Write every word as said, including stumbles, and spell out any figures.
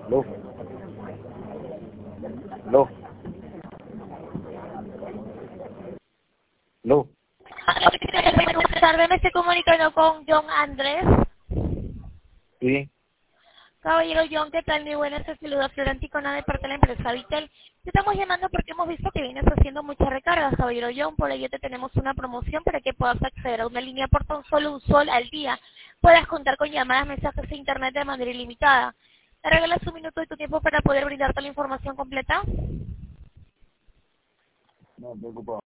Aló. Aló. Aló. Buenas tardes, me estoy comunicando con John Andrés. Sí. Caballero John, ¿qué tal? Mi buena, se saluda Florenticona de parte de la empresa Vitel. Te estamos llamando porque hemos visto que vienes haciendo muchas recargas, caballero John. Por ello te tenemos una promoción para que puedas acceder a una línea por tan solo un sol al día. Puedas contar con llamadas, mensajes e internet de manera ilimitada. ¿Te regalas un minuto de tu tiempo para poder brindarte la información completa? No, estoy ocupado.